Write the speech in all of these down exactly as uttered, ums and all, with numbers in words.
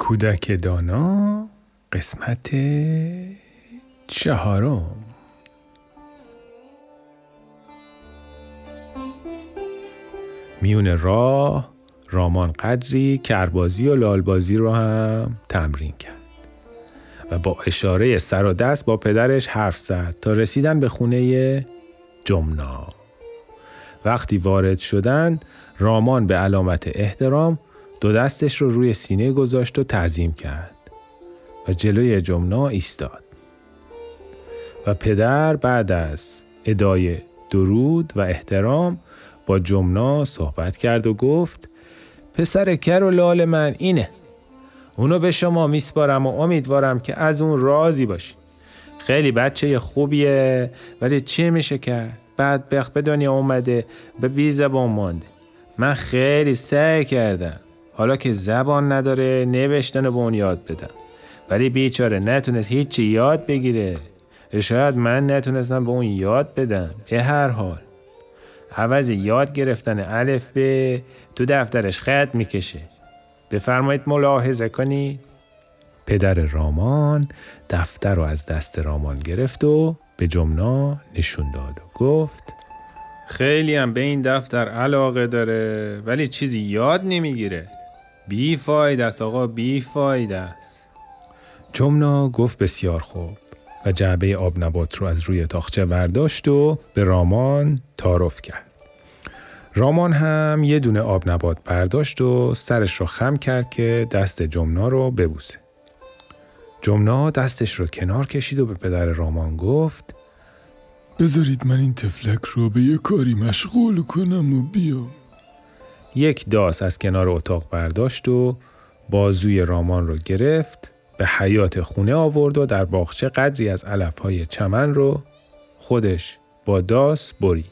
کودک دانا قسمت چهارم. میون راه رامان قدری کربازی و لالبازی رو هم تمرین کرد و با اشاره سر و دست با پدرش حرف زد تا رسیدن به خونه جمنا. وقتی وارد شدند رامان به علامت احترام دو دستش رو روی سینه گذاشت و تعظیم کرد و جلوی جمنا ایستاد و پدر بعد از ادای درود و احترام با جمنا صحبت کرد و گفت پسر کر و لال من اینه، اونو به شما میسپارم و امیدوارم که از اون راضی باشی. خیلی بچه خوبیه ولی چی میشه کرد؟ بدبخت به دنیا اومده به بی زبان مانده. من خیلی سعی کردم حالا که زبان نداره نوشتن به اون یاد بدم ولی بیچاره نتونست هیچی یاد بگیره. شاید من نتونستم به اون یاد بدم. به هر حال عوض یاد گرفتن الف به تو دفترش خط میکشه. بفرمایید ملاحظه کنید. پدر رامان دفتر رو از دست رامان گرفت و به جمنا نشون داد و گفت خیلی هم به این دفتر علاقه داره ولی چیزی یاد نمیگیره. بی فایده است آقا، بی فایده است. جمنا گفت بسیار خوب و جعبه آب نبات رو از روی تاقچه برداشت و به رامان تعارف کرد. رامان هم یه دونه آب نبات برداشت و سرش رو خم کرد که دست جمنا رو ببوسه. جمنا دستش رو کنار کشید و به پدر رامان گفت بذارید من این تفلک رو به یه کاری مشغول کنم و بیام. یک داس از کنار اتاق برداشت و بازوی رامان رو گرفت، به حیاط خونه آورد و در باغچه قدری از علف‌های چمن رو خودش با داس برید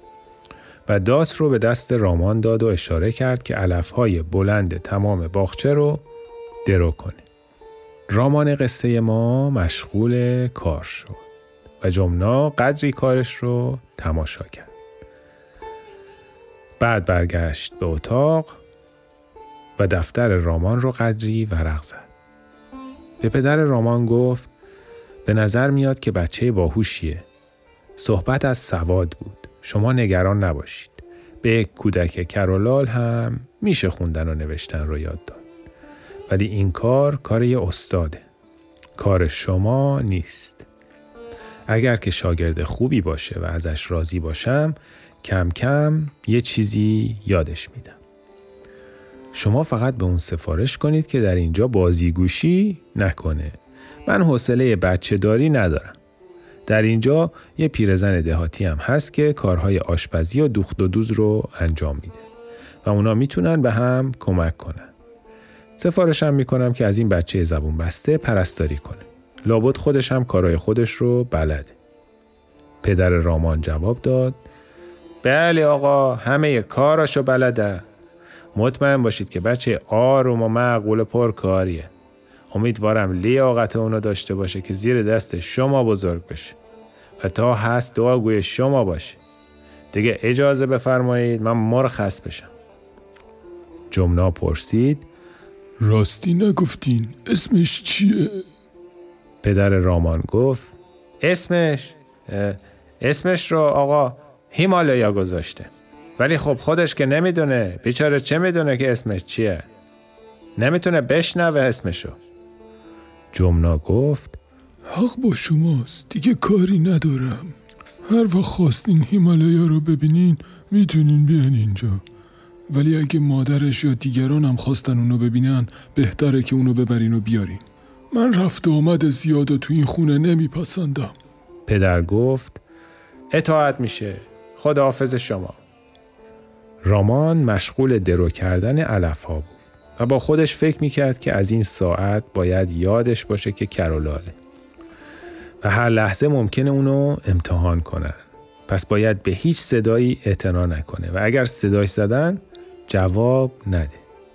و داس رو به دست رامان داد و اشاره کرد که علف‌های بلند تمام باغچه رو درو کنه. رامان قصه ما مشغول کار شد و جمنا قدری کارش رو تماشا کرد. بعد برگشت به اتاق و دفتر رامان رو قدری ورق زد. به پدر رامان گفت به نظر میاد که بچه باهوشیه. صحبت از سواد بود. شما نگران نباشید. به یک کودک کرولال هم میشه خوندن و نوشتن رو یاد داد. ولی این کار کار یه استاده. کار شما نیست. اگر که شاگرد خوبی باشه و ازش راضی باشم کم کم یه چیزی یادش میدم. شما فقط به اون سفارش کنید که در اینجا بازیگوشی نکنه. من حوصله بچه داری ندارم. در اینجا یه پیرزن دهاتی هم هست که کارهای آشپزی و دوخت و دوز رو انجام میده و اونا میتونن به هم کمک کنن. سفارشم میکنم که از این بچه زبون بسته پرستاری کنه. لابد خودش هم کارهای خودش رو بلده. پدر رامان جواب داد بله آقا، همه کاراشو بلده. مطمئن باشید که بچه آروم و معقول و پرکاریه. امیدوارم لیاقت اونو داشته باشه که زیر دست شما بزرگ بشه و تا هست دعاگوی شما باشه. دیگه اجازه بفرمایید من مرخص بشم. جمنا پرسید راستی نگفتین اسمش چیه؟ پدر رامان گفت اسمش اسمش رو آقا هیمالیا گذاشته. ولی خب خودش که نمیدونه. بیچاره چه میدونه که اسمش چیه؟ نمیتونه بشنوه اسمشو. جمنا گفت حق با شماست، دیگه کاری ندارم. هر وقت خواستین هیمالیا رو ببینین میتونین بیان اینجا. ولی اگه مادرش یا دیگران هم خواستن اونو ببینن بهتره که اونو ببرین و بیارین. من رفت و آمد زیاده تو این خونه نمیپسندم. پدر گفت اطاعت میشه. خداحافظ شما. رامان مشغول درو کردن علف‌ها بود و با خودش فکر میکرد که از این ساعت باید یادش باشه که کرولاله و هر لحظه ممکنه اونو امتحان کنن. پس باید به هیچ صدایی اعتنا نکنه و اگر صداش زدن جواب نده.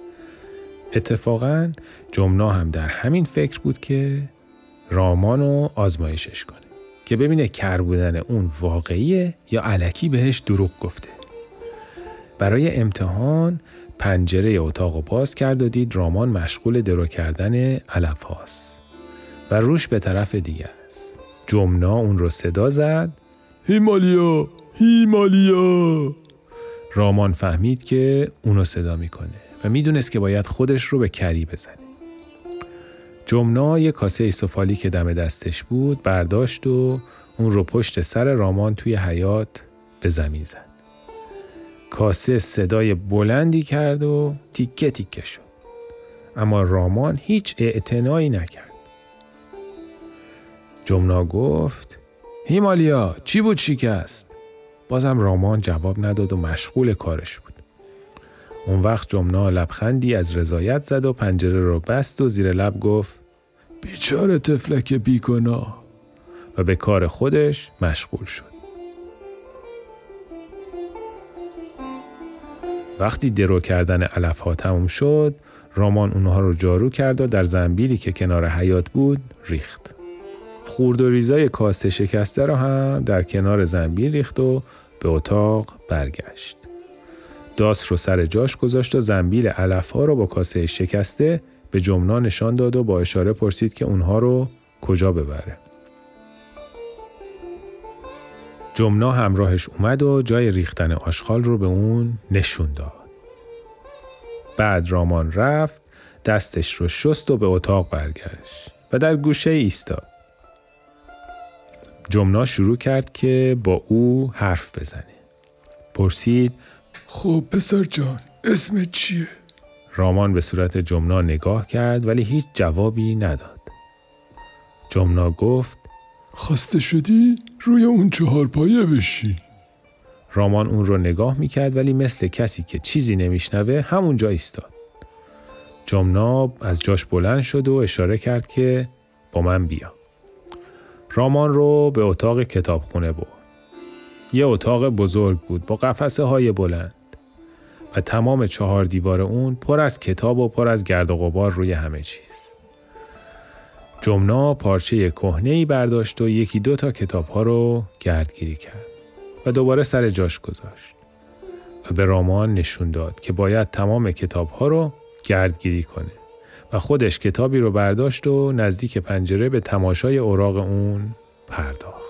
اتفاقاً جمنا هم در همین فکر بود که رامانو آزمایشش کنه که ببینه کر بودن اون واقعیه یا الکی بهش دروغ گفته. برای امتحان پنجره اتاق رو باز کرد و دید رامان مشغول درو کردن علف هاست و روش به طرف دیگه است. جمنا اون رو صدا زد: هیمالیا، هیمالیا. رامان فهمید که اونو صدا میکنه و میدونست که باید خودش رو به کری بزنه. جمنا یک کاسه سفالی که دم دستش بود برداشت و اون رو پشت سر رامان توی حیاط به زمین زد. کاسه صدای بلندی کرد و تیکه تیکه شد، اما رامان هیچ اعتنایی نکرد. جمنا گفت: هیمالیا، چی بود شکست؟ بازم رامان جواب نداد و مشغول کارش بود. اون وقت جمنا لبخندی از رضایت زد و پنجره رو بست و زیر لب گفت: بیچاره طفلک بیگناه، و به کار خودش مشغول شد. وقتی درو کردن علف ها تموم شد، رامان اونها رو جارو کرد و در زنبیلی که کنار حیاط بود ریخت. خورد و ریزای کاسه شکسته رو هم در کنار زنبیل ریخت و به اتاق برگشت. داس رو سر جاش گذاشت و زنبیل علف ها رو با کاسه شکسته به جمنا نشان داد و با اشاره پرسید که اونها رو کجا ببره. جمنا همراهش اومد و جای ریختن آشغال رو به اون نشون داد. بعد رامان رفت، دستش رو شست و به اتاق برگشت و در گوشه ایستاد. جمنا شروع کرد که با او حرف بزنه. پرسید: خب پسر جان، اسمت چیه؟ رامان به صورت جمنا نگاه کرد ولی هیچ جوابی نداد. جمنا گفت: خسته شدی؟ روی اون چهار پایه بشی. رامان اون رو نگاه میکرد ولی مثل کسی که چیزی نمیشنوه همونجا ایستاد. جمنا از جاش بلند شد و اشاره کرد که با من بیا. رامان رو به اتاق کتابخونه برد. یه اتاق بزرگ بود با قفسه های بلند و تمام چهار دیوار اون پر از کتاب و پر از گرد و غبار روی همه چیز. جمنا پارچه کهنه‌ای برداشت و یکی دو تا کتاب‌ها رو گردگیری کرد و دوباره سر جاش گذاشت و به رامان نشون داد که باید تمام کتاب‌ها رو گردگیری کنه و خودش کتابی رو برداشت و نزدیک پنجره به تماشای اوراق اون پرداخت.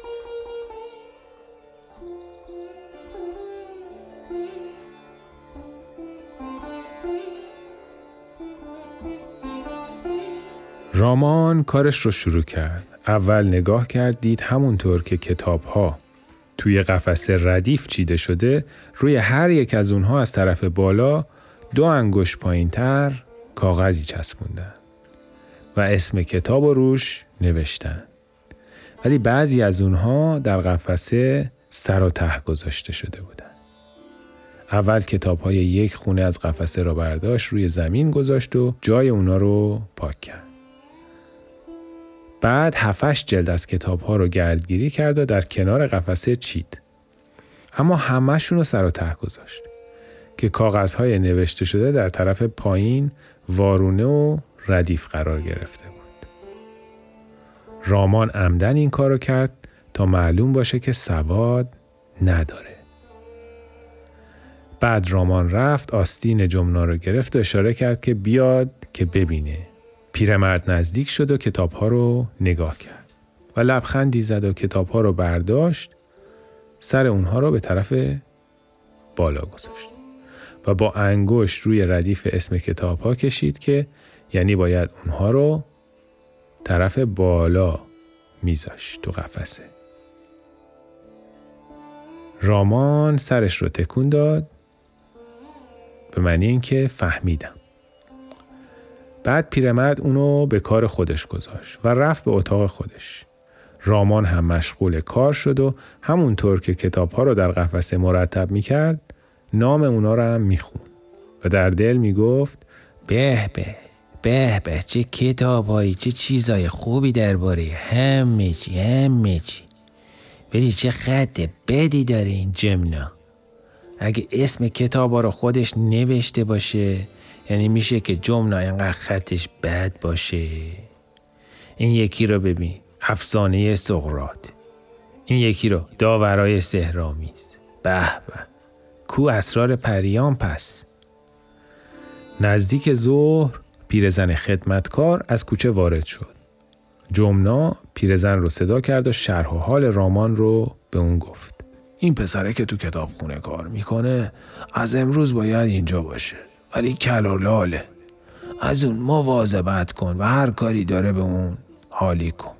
رامان کارش رو شروع کرد. اول نگاه کرد، دید همونطور که کتاب‌ها توی قفسه ردیف چیده شده، روی هر یک از اونها از طرف بالا دو انگشت پایین‌تر کاغذی چسبوندن و اسم کتاب رو روش نوشتن. ولی بعضی از اونها در قفسه سر و ته گذاشته شده بودن. اول کتاب‌های یک خونه از قفسه رو برداشت، روی زمین گذاشت و جای اونا رو پاک کرد. بعد هفتش جلد از کتاب‌ها رو گردگیری کرد و در کنار قفسه چید. اما همه‌شون رو سر و ته گذاشت که کاغذهای نوشته شده در طرف پایین وارونه و ردیف قرار گرفته بود. رامان عمدن این کارو کرد تا معلوم باشه که سواد نداره. بعد رامان رفت، آستین جمنا رو گرفت و اشاره کرد که بیاد که ببینه. پیرمرد نزدیک شد و کتاب‌ها رو نگاه کرد و لبخندی زد و کتاب‌ها رو برداشت، سر اونها رو به طرف بالا گذاشت و با انگشت روی ردیف اسم کتاب‌ها کشید که یعنی باید اونها رو طرف بالا میذاشت تو قفسه. رامان سرش رو تکون داد به معنی این که فهمیدم. بعد پیرمرد اونو به کار خودش گذاشت و رفت به اتاق خودش. رامان هم مشغول کار شد و همونطور که کتاب‌ها رو در قفسه مرتب می‌کرد، نام اونا رو هم می‌خوند و در دل می‌گفت: به به به به چه کتابایی، چه چیزای خوبی درباره همه چی همه چی. ولی چه خط بدی داره این جمنا. اگه اسم کتابا رو خودش نوشته باشه یعنی میشه که جمنا اینقدر خطش بد باشه. این یکی رو ببین، افسانه سقراط. این یکی رو داورای سحرآمیز. به به، کو اسرار پریان پس. نزدیک ظهر پیرزن خدمتکار از کوچه وارد شد. جمنا پیرزن رو صدا کرد و شرح و حال رامان رو به اون گفت. این پسره که تو کتابخونه کار میکنه از امروز باید اینجا باشه، ولی کل و لاله. از اون مواظبت کن و هر کاری داره به اون حالی کن.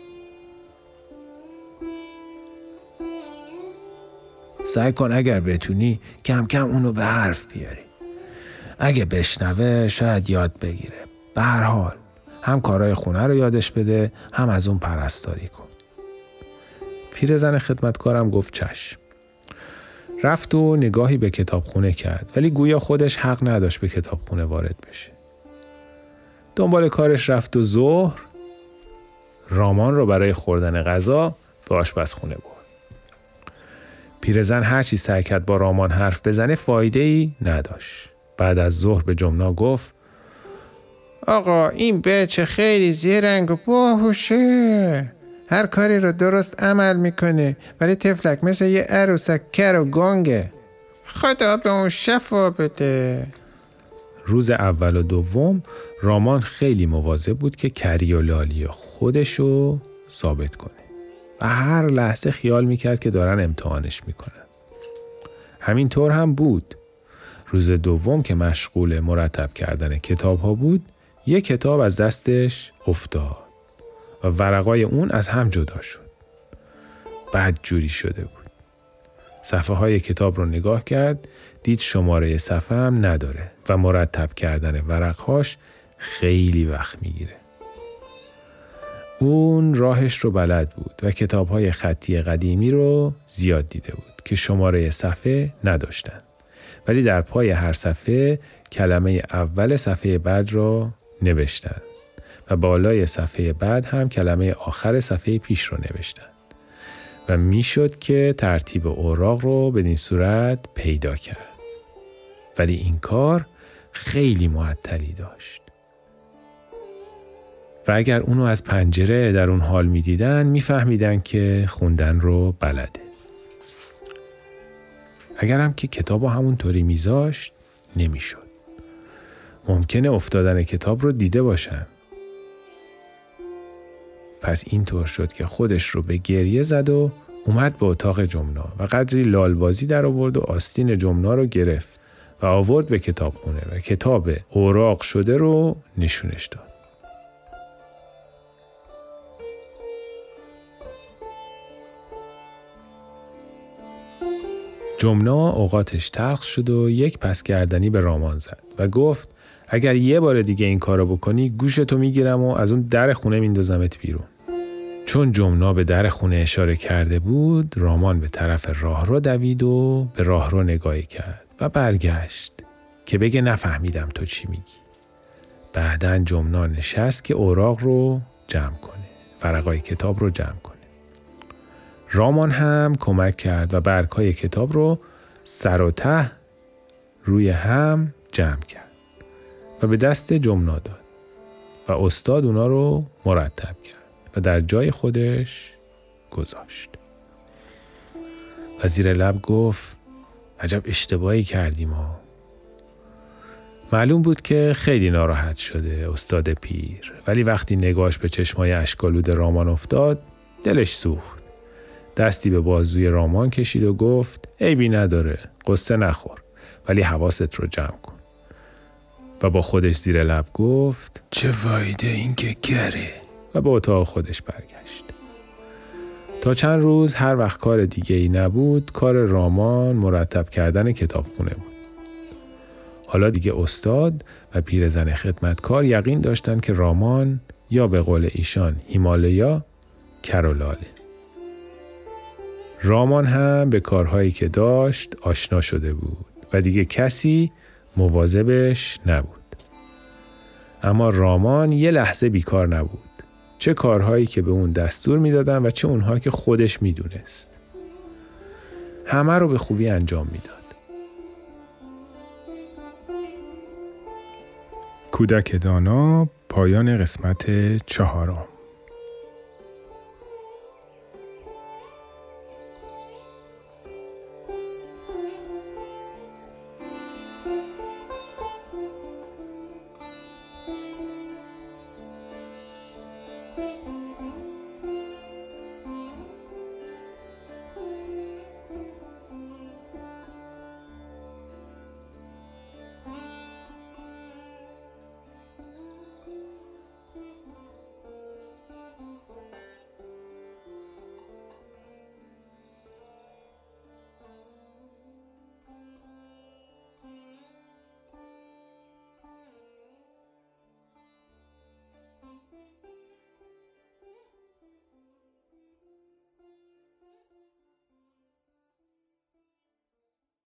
سعی کن اگر بتونی کم کم اونو به حرف بیاری. اگه بشنوه شاید یاد بگیره. به هر حال هم کارهای خونه رو یادش بده، هم از اون پرستاری کن. پیرزن خدمتکارم گفت چشم. رفت و نگاهی به کتابخونه کرد، ولی گویا خودش حق نداشت به کتابخونه وارد بشه. دنبال کارش رفت و ظهر رامان رو برای خوردن غذا به آشپزخونه برد. پیرزن هرچی سعی کرد با رامان حرف بزنه فایده‌ای نداشت. بعد از ظهر به جمنا گفت آقا این بچه خیلی زیرنگ و باهوشه، هر کاری رو درست عمل میکنه، ولی تفلک مثل یه عروسک کر و گنگه. خدا به اون شفا بده. روز اول و دوم رامان خیلی مواظب بود که کری و لالی خودشو ثابت کنه و هر لحظه خیال میکرد که دارن امتحانش میکنن. همینطور هم بود. روز دوم که مشغول مرتب کردن کتاب ها بود، یک کتاب از دستش افتاد و ورقای اون از هم جدا شد. بد جوری شده بود. صفحه های کتاب رو نگاه کرد، دید شماره صفحه هم نداره و مرتب کردن ورقهاش خیلی وقت میگیره. اون راهش رو بلد بود و کتاب‌های خطی قدیمی رو زیاد دیده بود که شماره صفحه نداشتن، ولی در پای هر صفحه کلمه اول صفحه بعد رو نوشتن و بالای صفحه بعد هم کلمه آخر صفحه پیش رو نوشتن و میشد که ترتیب اوراق رو بدین صورت پیدا کرد. ولی این کار خیلی معطلی داشت و اگر اونو از پنجره در اون حال می دیدن می فهمیدن که خوندن رو بلده. اگر هم که کتاب رو همونطوری می زاشت نمی شد. ممکنه افتادن کتاب رو دیده باشن. پس اینطور شد که خودش رو به گریه زد و اومد به اتاق جمنا و قدری لالبازی در آورد و آستین جمنا رو گرفت و آورد به کتاب خونه و کتاب اوراق شده رو نشونش داد. جمنا اوقاتش تلخ شد و یک پس گردنی به رامان زد و گفت اگر یه بار دیگه این کارو بکنی گوشتو میگیرم و از اون در خونه میندازمت بیرون. چون جمنا به در خونه اشاره کرده بود، رامان به طرف راهرو دوید و به راهرو نگاهی کرد و برگشت که بگه نفهمیدم تو چی میگی. بعدن جمنا نشست که اوراق رو جمع کنه، ورقای کتاب رو جمع کنه. رامان هم کمک کرد و برگ‌های کتاب رو سر و ته روی هم جمع کرد و به دست جمنا داد و استاد اونا رو مرتب کرد و در جای خودش گذاشت. و زیر لب گفت عجب اشتباهی کردیم ها. معلوم بود که خیلی ناراحت شده استاد پیر، ولی وقتی نگاهش به چشمای اشک‌آلود رامان افتاد دلش سوخت. دستی به بازوی رامان کشید و گفت عیبی نداره، قصه نخور، ولی حواست رو جمع کن. و با خودش زیر لب گفت چه فایده این که گره. و به اتاق خودش برگشت. تا چند روز هر وقت کار دیگه ای نبود، کار رامان مرتب کردن کتابخونه بود. حالا دیگه استاد و پیرزن خدمتکار یقین داشتن که رامان یا به قول ایشان هیمالیا کرولاله. رامان هم به کارهایی که داشت آشنا شده بود و دیگه کسی مواظبش نبود. اما رامان یه لحظه بیکار نبود. چه کارهایی که به اون دستور میدادن و چه اونها که خودش میدونست. همه رو به خوبی انجام میداد. کودک دانا، پایان قسمت چهارم.